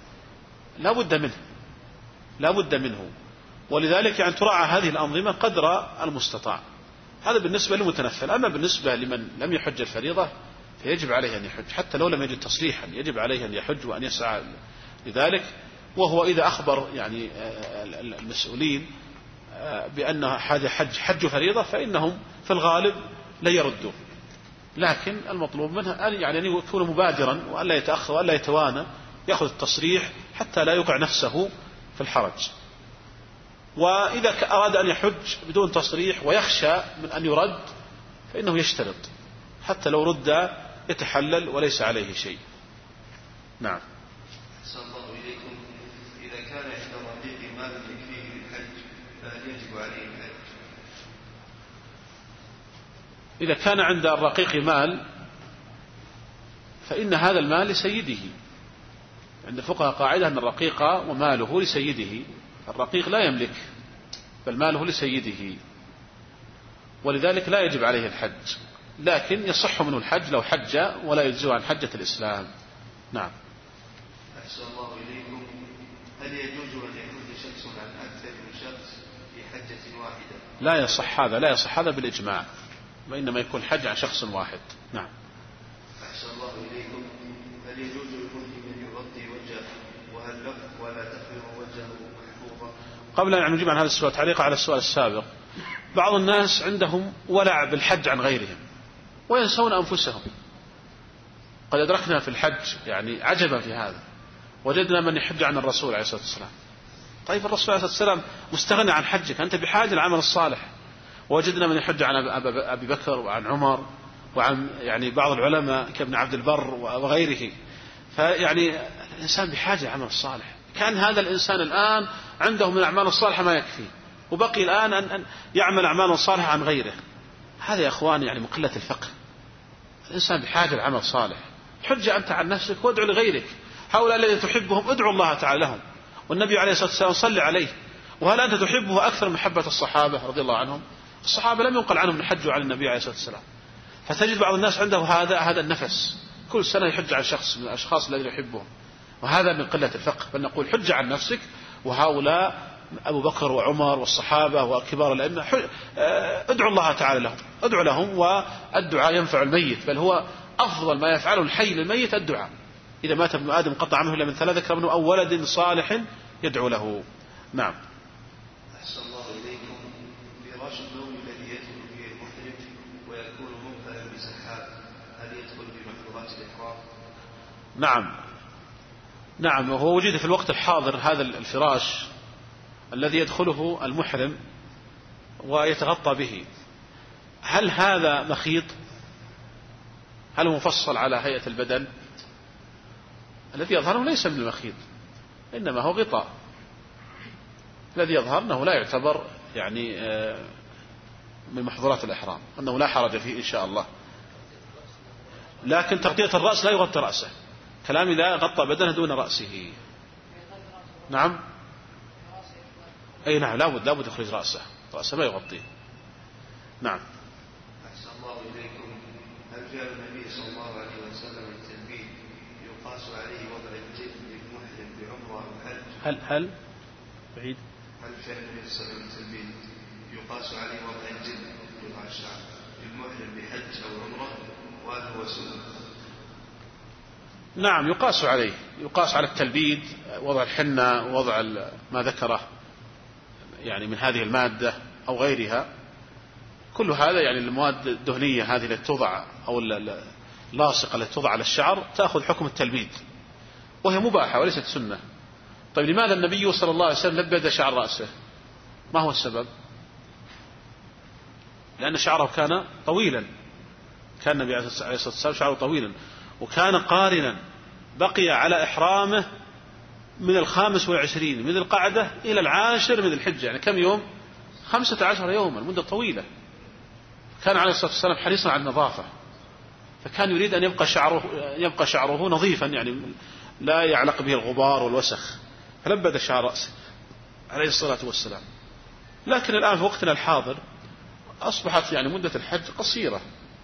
لا بد منه، ولذلك يعني تراعى هذه الأنظمة قدر المستطاع. هذا بالنسبة للمتنفل. أما بالنسبة لمن لم يحج الفريضة فيجب عليه أن يحج، حتى لو لم يجد تصريحا يجب عليه أن يحج وأن يسعى لذلك. وهو إذا أخبر يعني المسؤولين بأن هذا حج فريضة فإنهم في الغالب لا يردوا، لكن المطلوب منه أن يكون مبادرا وألا يتأخر وألا يتوانى، يأخذ التصريح حتى لا يوقع نفسه في الحرج. وإذا أراد أن يحج بدون تصريح ويخشى من أن يرد فإنه يشترط، حتى لو رد يتحلل وليس عليه شيء. نعم. أحسن الله إليكم. إذا كان عند الرقيق مال يكفيه للحج فهل يجب عليه الحج؟ إذا كان عند الرقيق مال فإن هذا المال لسيده. عند الفقهاء قاعدة أن الرقيق وماله لسيده، الرقيق لا يملك بل ماله لسيده، ولذلك لا يجب عليه الحج، لكن يصح منه الحج لو حج ولا يجزئ عن حجة الإسلام. نعم. أحسن الله إليكم. هل يجوز أن يحج شخص عن أكثر من شخص في حجة واحدة؟ لا يصح هذا بالإجماع، وإنما يكون حج عن شخص واحد. نعم. أحسن الله إليكم. هل يجوز للمسلم أن يغطي وجهه وهل لف ولا تخفر وجهه محفوظا؟ قبل أن نجيب عن هذا السؤال تعليق على السؤال السابق، بعض الناس عندهم ولع بالحج عن غيرهم وينسون أنفسهم. قد أدركنا في الحج يعني عجبا في هذا، وجدنا من يحج عن الرسول عليه الصلاة والسلام. طيب الرسول عليه الصلاة والسلام مستغني عن حجك، أنت بحاجة للعمل الصالح. وجدنا من يحج عن أبي بكر وعن عمر وعن يعني بعض العلماء كابن عبد البر وغيره. فيعني الإنسان بحاجة للعمل الصالح. كان هذا الإنسان الآن عنده من الأعمال الصالحة ما يكفي، وبقي الآن أن يعمل أعمالا صالحة عن غيره. هذا يا أخوان يعني من قلة الفقه. الإنسان بحاجة لعمل صالح. حج أنت عن نفسك وادعو لغيرك. هؤلاء الذين تحبهم ادعو الله تعالى لهم، والنبي عليه الصلاة والسلام صلى عليه. وهل أنت تحبه أكثر محبة الصحابة رضي الله عنهم؟ الصحابة لم ينقل عنهم حجوا على النبي عليه الصلاة والسلام. فتجد بعض الناس عنده هذا النفس، كل سنة يحج عن شخص من الأشخاص الذين يحبهم، وهذا من قلة الفقه. فنقول حج عن نفسك، وهؤلاء أبو بكر وعمر والصحابة وكبار الأئمة ادعو الله تعالى لهم، ادعو لهم، والدعاء ينفع الميت، بل هو أفضل ما يفعله الحي للميت الدعاء. إذا مات ابن آدم قطع عنه إلا من 3، ذكر منه أو ولد صالح يدعو له. نعم. أحسن الله إليكم. فراش النوم الذي يدخل فيه المحرم ويكون ممتلئا بسحاب هل يدخل في محظورات الإحرام؟ نعم. وهو وجد في الوقت الحاضر هذا الفراش الذي يدخله المحرم ويتغطى به، هل هذا مخيط؟ هل هو مفصل على هيئة البدن؟ الذي يظهر ليس من المخيط، إنما هو غطاء. الذي يظهر أنه لا يعتبر يعني من محظورات الإحرام، أنه لا حرج فيه إن شاء الله. لكن تغطية الرأس لا يغطي رأسه، كلام إذا غطى بدنه دون رأسه. نعم. أي نعم، لابد يخرج رأسه ما يغطيه. نعم. الله إليكم، هل فعل النبي صلى الله عليه وسلم التلبيد يقاس عليه وضع الجلد للمحرم بعمرة أو حج؟ هل بعيد؟ هل فعل النبي صلى الله عليه وسلم التلبيد يقاس عليه وضع الجلد للمحرم بحج أو عمرة، وهل هو سنة؟ نعم، يقاس عليه، يقاس على التلبيد، وضع الحنة، وضع ما ذكره يعني من هذه المادة أو غيرها، كل هذا يعني المواد الدهنية هذه التي توضع أو اللاصقة التي توضع على الشعر تأخذ حكم التلبيد، وهي مباحة وليست سنة. طيب لماذا النبي صلى الله عليه وسلم لبد شعر رأسه؟ ما هو السبب؟ لأن شعره كان طويلا، كان النبي عليه الصلاة والسلام شعره طويلا، وكان قارنا، بقي على إحرامه من 25 من القعدة إلى 10 من الحجة، يعني كم يوم؟ 15 يوما، مدة طويلة. كان عليه الصلاة والسلام حريصا على النظافة، فكان يريد أن يبقى شعره نظيفا، يعني لا يعلق به الغبار والوسخ، فلبد شعر رأسه عليه الصلاة والسلام. لكن الآن في وقتنا الحاضر أصبحت يعني مدة الحج قصيرة،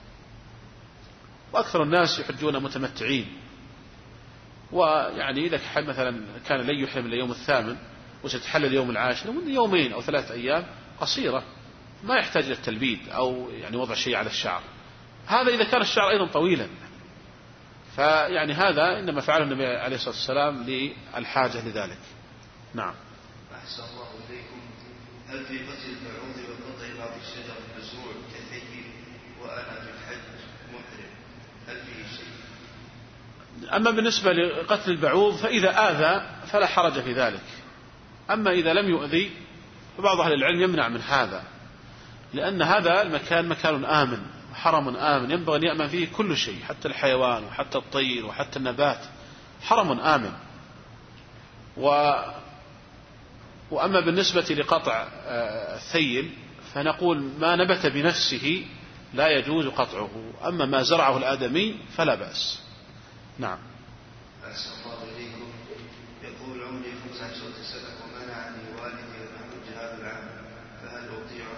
وأكثر الناس يحجون متمتعين، ويعني إذا مثلا كان لن يحرم إلى يوم 8 وستحل اليوم 10، مدة 2 أو 3 أيام قصيرة، ما يحتاج إلى التلبيد أو يعني وضع شيء على الشعر. هذا إذا كان الشعر أيضا طويلا، فيعني هذا إنما فعله النبي عليه الصلاة والسلام للحاجة لذلك. نعم. أحسن الله إليكم، هل في قتل البعوض وقطع بعض الشجر المزروع كالحي وأنا في الحج محرم، هل فيه شيء؟ أما بالنسبة لقتل البعوض فإذا آذى فلا حرج في ذلك، أما إذا لم يؤذي فبعض أهل العلم يمنع من هذا، لأن هذا المكان مكان آمن، حرم آمن، ينبغي أن يأمن فيه كل شيء، حتى الحيوان وحتى الطير وحتى النبات، حرم آمن. وأما بالنسبة لقطع الثيل فنقول ما نبت بنفسه لا يجوز قطعه، أما ما زرعه الآدمي فلا بأس. نعم. أحسن الله إليكم، يقول عمري 15 سنة ومنعني والدي أن أحج هذا العام، فهل أطيعه؟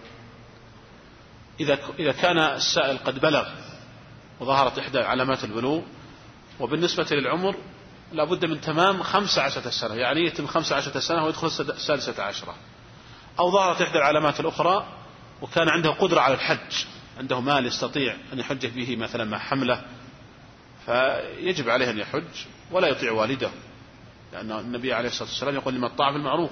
إذا كان السائل قد بلغ وظهرت إحدى علامات البلوغ، وبالنسبة للعمر لابد من تمام 15 سنة، يعني يتم 15 سنة ويدخل 16، أو ظهرت إحدى العلامات الأخرى وكان عنده قدرة على الحج، عنده مال يستطيع أن يحج به مثلا مع حملة، فيجب عليه أن يحج ولا يطيع والده، لأن النبي عليه الصلاة والسلام يقول لمن طاع بالمعروف،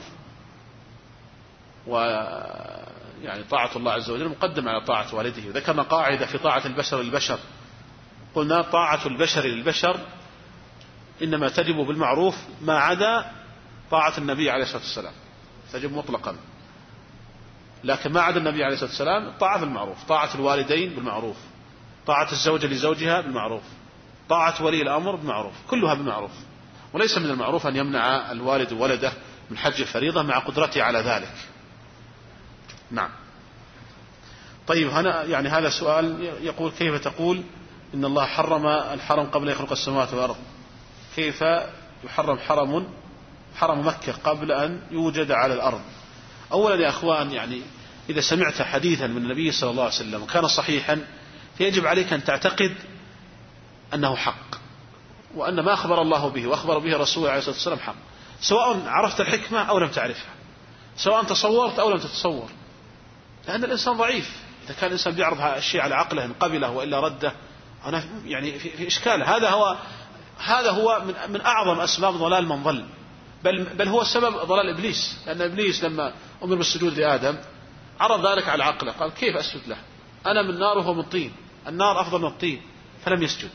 ويعني طاعة الله عز وجل مقدمة على طاعة والده. ذكرنا قاعدة في طاعة البشر للبشر، قلنا طاعة البشر للبشر إنما تجب بالمعروف ما عدا طاعة النبي عليه الصلاة والسلام، تجب مطلقا، لكن ما عدا النبي عليه الصلاة والسلام طاعة بالمعروف، طاعة الوالدين بالمعروف، طاعة الزوجة لزوجها بالمعروف، طاعة ولي الأمر بالمعروف، كلها بالمعروف. وليس من المعروف أن يمنع الوالد ولده من حج الفريضة مع قدرته على ذلك. نعم. طيب هنا يعني هذا سؤال يقول كيف تقول إن الله حرم الحرم قبل أن يخلق السماوات والأرض، كيف يحرم حرم مكة قبل أن يوجد على الأرض؟ أولا يا أخوان، يعني إذا سمعت حديثا من النبي صلى الله عليه وسلم وكان صحيحا فيجب عليك أن تعتقد أنه حق، وأن ما أخبر الله به وأخبر به رسوله عليه الصلاة والسلام حق، سواء عرفت الحكمة أو لم تعرفها، سواء تصورت أو لم تتصور، لأن الإنسان ضعيف. إذا كان الإنسان بيعرض الشيء على عقله إن قبله وإلا رده، أنا يعني في إشكال. هذا هو من أعظم أسباب ضلال من ضل، بل هو سبب ضلال إبليس، لأن إبليس لما أمر بالسجود لآدم عرض ذلك على عقله، قال كيف أسجد له، أنا من نار وهو من طين، النار أفضل من الطين، فلم يسجد.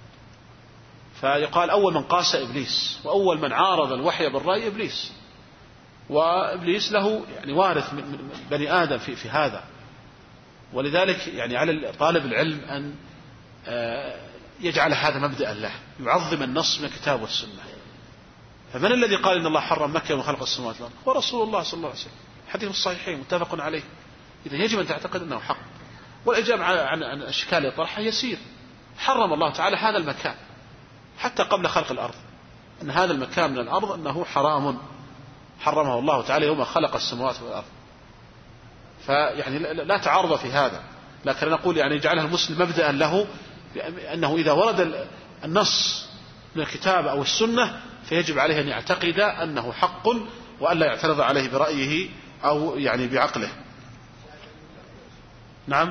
فيقال أول من قاس إبليس، وأول من عارض الوحي بالرأي إبليس، وإبليس له يعني وارث من بني آدم في هذا. ولذلك يعني على طالب العلم أن يجعل هذا مبدأ له، يعظم النص من الكتاب والسنة. فمن الذي قال إن الله حرم مكة ومن خلق السماوات والأرض؟ هو رسول الله صلى الله عليه وسلم، حديث الصحيحين متفق عليه. إذا يجب أن تعتقد أنه حق. والإجابة عن أشكال الطرح يسير. حرم الله تعالى هذا المكان حتى قبل خلق الأرض، أن هذا المكان من الأرض أنه حرام، حرمه الله تعالى يوم خلق السماوات والأرض. فيعني لا تعارض في هذا. لكن نقول يعني جعلها المسلم مبدأ له، أنه إذا ورد النص من الكتاب أو السنة فيجب عليه أن يعتقد أنه حق، وأن لا يعترض عليه برأيه أو يعني بعقله. نعم،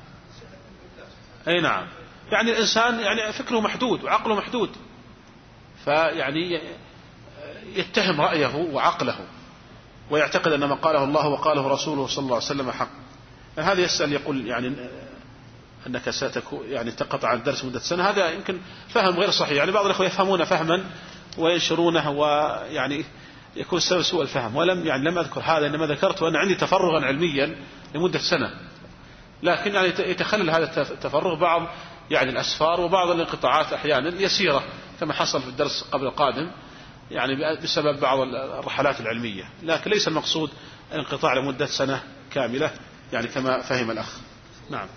أي نعم، يعني الإنسان يعني فكره محدود وعقله محدود، فيعني يتهم رأيه وعقله ويعتقد أن ما قاله الله وقاله رسوله صلى الله عليه وسلم حق. هذا يسأل يقول يعني أنك يعني تقطع الدرس مدة سنة، هذا يمكن فهم غير صحيح. يعني بعض الأخوة يفهمون فهما وينشرونه، ويعني يكون السبب سوء الفهم. ولم يعني لم أذكر هذا، إنما ذكرت أن عندي تفرغا علميا لمدة سنة، لكن يعني يتخلل هذا التفرغ بعض يعني الأسفار وبعض الانقطاعات أحيانا يسيرة، كما حصل في الدرس قبل القادم، يعني بسبب بعض الرحلات العلمية. لكن ليس المقصود الانقطاع لمدة سنة كاملة يعني كما فهم الأخ. نعم.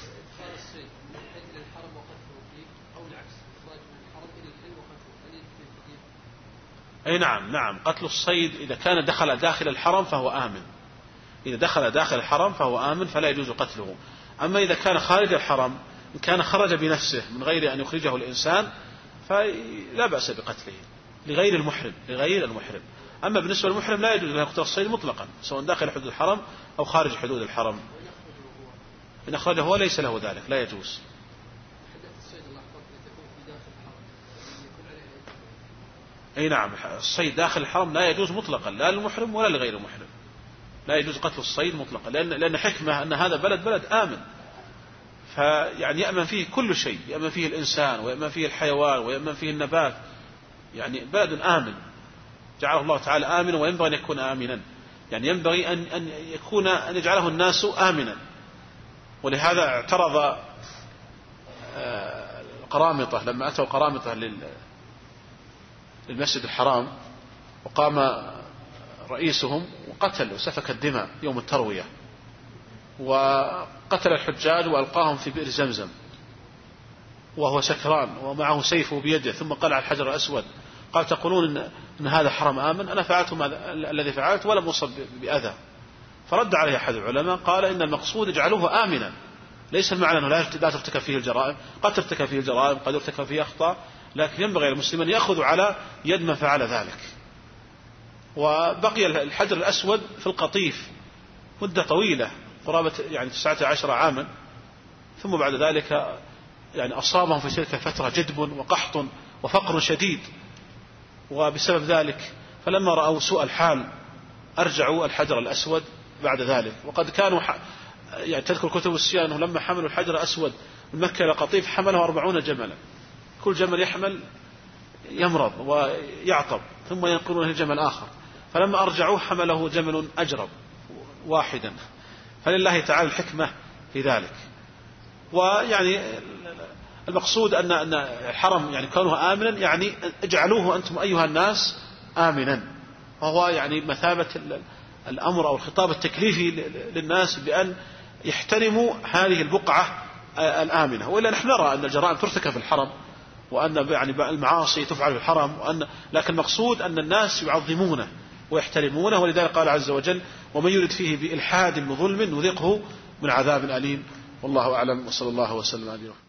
أي نعم، نعم، قتل الصيد إذا كان دخل داخل الحرم فهو آمن، إذا دخل داخل الحرم فهو آمن فلا يجوز قتله. أما إذا كان خارج الحرم، إن كان خرج بنفسه من غير أن يخرجه الإنسان فلا بأس بقتله لغير المحرم. أما بالنسبة للمحرم لا يجوز له قتل الصيد مطلقا، سواء داخل حدود الحرم أو خارج حدود الحرم. إن أخرجه هو ليس له ذلك، لا يجوز. أي نعم، الصيد داخل الحرم لا يجوز مطلقا، لا للمحرم ولا لغير المحرم، لا يجوز قتل الصيد مطلقا، لأن حكمة أن هذا بلد آمن، فيعني يأمن فيه كل شيء، يأمن فيه الإنسان ويأمن فيه الحيوان ويأمن فيه النبات، يعني بلد آمن جعله الله تعالى آمنا، وينبغي أن يكون آمنا، يعني ينبغي أن يجعله الناس آمنا. ولهذا اعترض القرامطة لما أتوا القرامطة للمسجد الحرام، وقام رئيسهم وقتل وسفك الدماء يوم التروية، وقتل الحجاج وألقاهم في بئر زمزم وهو سكران ومعه سيفه بيده، ثم قلع الحجر الأسود. قال: تقولون إن هذا حرم آمن؟ أنا فعلت الذي فعلت ولم أصب بأذى. فرد عليه أحد العلماء قال: إن المقصود اجعلوه آمنا، ليس المعنى أنه لا ترتكب فيه الجرائم، قد ترتكب فيه الجرائم، قد يرتكب فيه أخطاء، لكن ينبغي للمسلم أن يأخذ على يد من فعل ذلك. وبقي الحجر الأسود في القطيف مدة طويلة قرابة يعني 19 عاما، ثم بعد ذلك يعني أصابهم في تلك الفترة جدب وقحط وفقر شديد، وبسبب ذلك فلما رأوا سوء الحال أرجعوا الحجر الأسود بعد ذلك. وقد كانوا يعني تذكر كتب السيرة أنه لما حملوا الحجر الأسود من مكة إلى قطيف حمله 40 جملا، كل جمل يحمل يمرض ويعطب ثم ينقلونه لجمل آخر، فلما أرجعوه حمله جمل أجرب واحدا. فلله تعالى الحكمة في ذلك. ويعني المقصود أن الحرم يعني كونه آمنا، يعني اجعلوه أنتم أيها الناس آمنا، وهو يعني مثابة الأمر أو الخطاب التكليفي للناس بأن يحترموا هذه البقعة الآمنة. وإلا نحن نرى أن الجرائم ترتكب في الحرم، وأن يعني المعاصي تفعل في الحرم، لكن المقصود أن الناس يعظمونه ويحترمونه. ولذلك قال عز وجل: ومن يرد فيه بإلحاد بظلم نذقه من عذاب أليم. والله أعلم، وصلى الله وسلم على